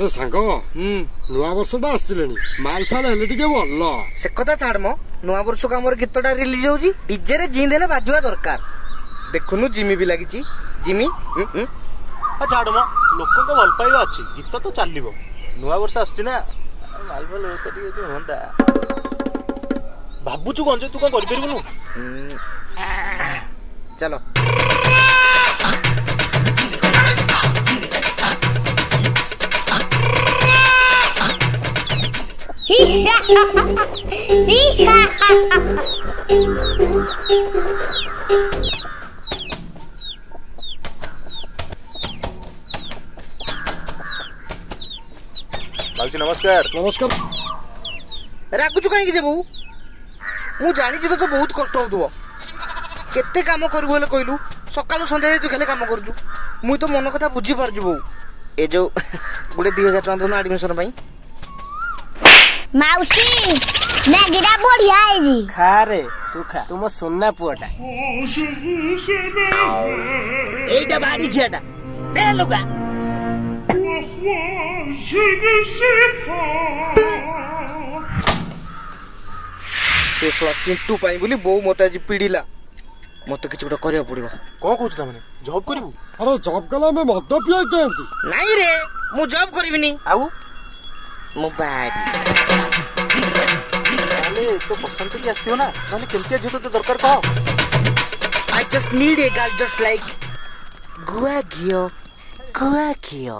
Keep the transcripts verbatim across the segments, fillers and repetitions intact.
अरे सांग नुआ वर्षटा आसिलेनी माल फाल हेले टिके भल से कथा छाड़ मो नुआ वर्ष को हमर गीतटा रिलीज होजी डीजे रे जी देले बाजवा दरकार देखुनु जिमी भी लागिची जिमी आ छाड़ मो लोक को भल पाइबा अछि गीत तो चलिबो नुआ वर्ष आछि ना माल फाल व्यवस्था टिके तो होंदा भाबुचु गंजे तू का करि परबनु चलो बाबूजी नमस्कार नमस्कार रागुचु कहीं जे बहु मु जानी जे तो बहुत कष्ट होतबो केते काम करबो हेले कहलु सकाळु संध्या तू खाली काम करजु मु तो मन कथा बुझी पारजु बहु ए जो गुडे दो हज़ार टका दोना एडमिशन पई माउसी मैगीटा बढ़िया है जी खा रे तू खा तुम सोना पुआटा एटा बाड़ी खियाटा ए लुगा से सो चिंटू पाई बोली बो मते आज पीड़िला मते किछ गोटा करिया पड़िबो कोन कहू त माने जॉब करिवु अरे जॉब कला में मद पिया केंती नहीं रे मु जॉब करबिनी आउ मोबाइल अरे तो पसंद की आस्थियो ना माने केमतिया जेतो तो दरकार कह I just need a girl just like गुआ घियो गुआ घियो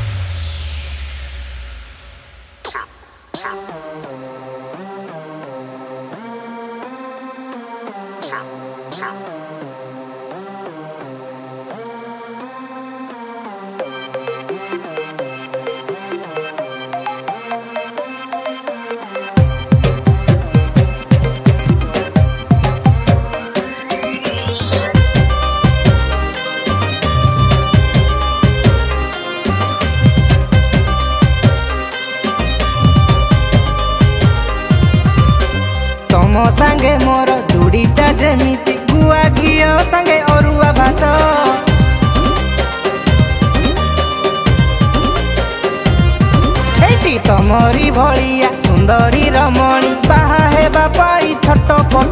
संगे मोर जोड़ीटा जेमिति गुआ घियो संगे अरुआ भात एटी तमरी भलिया सुंदरी रमणी बाहा हेबा पाई छोट पट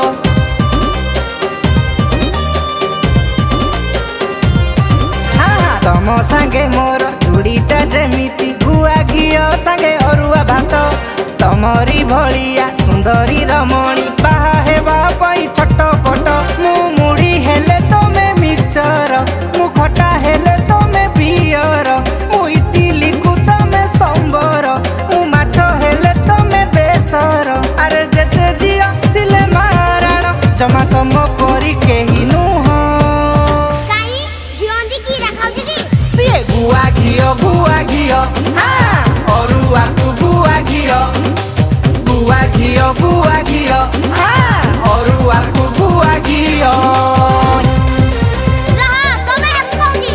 तम संगे मोर जोड़ीटा जेमिति गुआ घियो संगे अरुआ भात तमरी भलिया सुंदरी रमणी बाहा हेबा पई छोट पट मु मुड़ी हेले तमे मिक्सचर मु खटा हेले तमे पियर मु इडली कु तमे संबर मु माछ हेले तमे बेसर अरे जेते जिया तिले माराण जमा तम परी केही नुह काई जियोंदी की रखाउ जी सिए गुआ घियो गुआ घियो हां अरुआ कु गुआ घियो गुआ घियो गुआ घियो हाँ अरुआ को गुआ घियो रहा तो मैं रखूं जी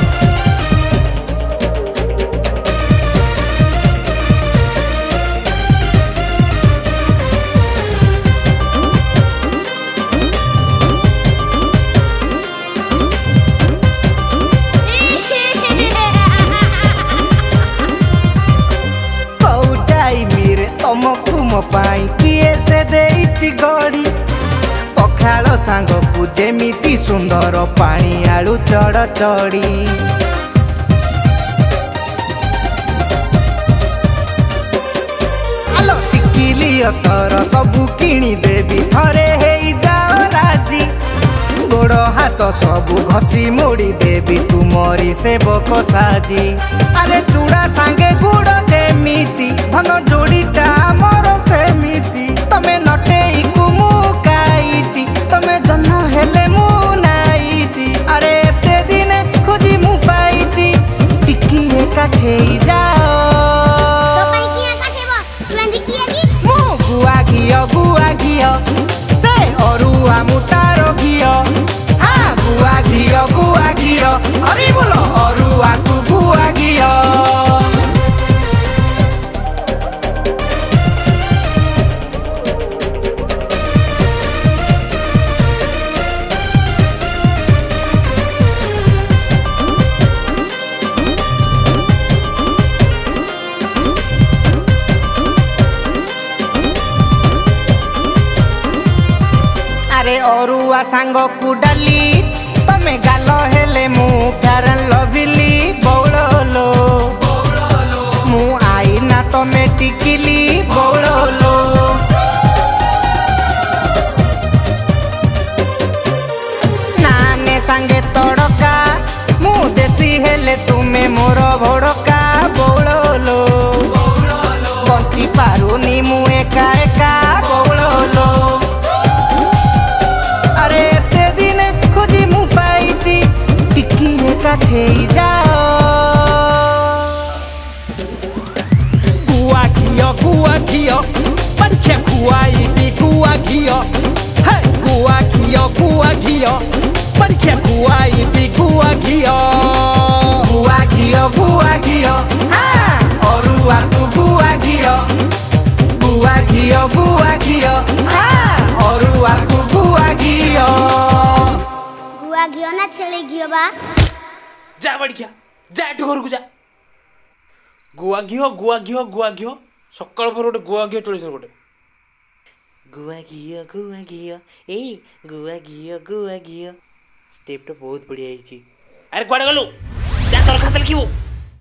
कौटाई मेरे तमकु मो पाई किए से देइछि गड़ी पखाल सांग को जेमिति सुंदर पानी आलू चढ़ चढ़ी आलो टिकिली अतर सबु किणी देवी थरे हेई जाओ राजी गोड़ हाथ सबु घसी मोड़ी देवी तुमरी सेवक साजी अरे चूड़ा सांगे गुड़ जेमिति धन जोड़ीटा मोर सेमिति तमे नटेई कु मु काईटी तमे जन्म हेले मु नाईटी अरे एते दिने खोजी मु पाईची टिकी रे काठेई जाओ तो पाई किया काठेबो तुंदी किया की मु गुआ घियो गुआ घियो से अरुआ मुतारो घियो हाँ गुआ घियो गुआ घियो अरे बोलो अरुआ कु गुआ घियो अरुआ सांग को डाली तमे गाल हेले मु फेयर लवली बौड़लो मु आईना तमे टिकिली बौड़लो नाने सांगे तड़का मु देसी हेले तुमे मोर भड़का बौड़लो बंची पारुनी मु एका एका बौड़लो अरे एते दिन खोजी मु पाइची टिकी रे काठेई जाओ गुआ घियो गुआ घियो परीक्षा खुआई भी गुआ घियो है गुआ घियो गुआ घियो परीक्षा खुआई भी गुआ घियो गुआ घियो गुआ घियो हाँ अरुआ को गुआ घियो गुआ घियो गुआ घियो हाँ अरुआ को गुआ घियो गुआ घियो ना छेले घियो बा जा बढ़िया जा एठू घर को जा गुआ घियो गुआ घियो गुआ घियो सकाळ पर गोटे गुआ घियो चोली गोटे गुआ घियो गुआ घियो ए गुआ घियो गुआ घियो स्टेप तो बहुत बढ़िया है। अरे कुआडे गलु जा दरखास्त लिखिबो।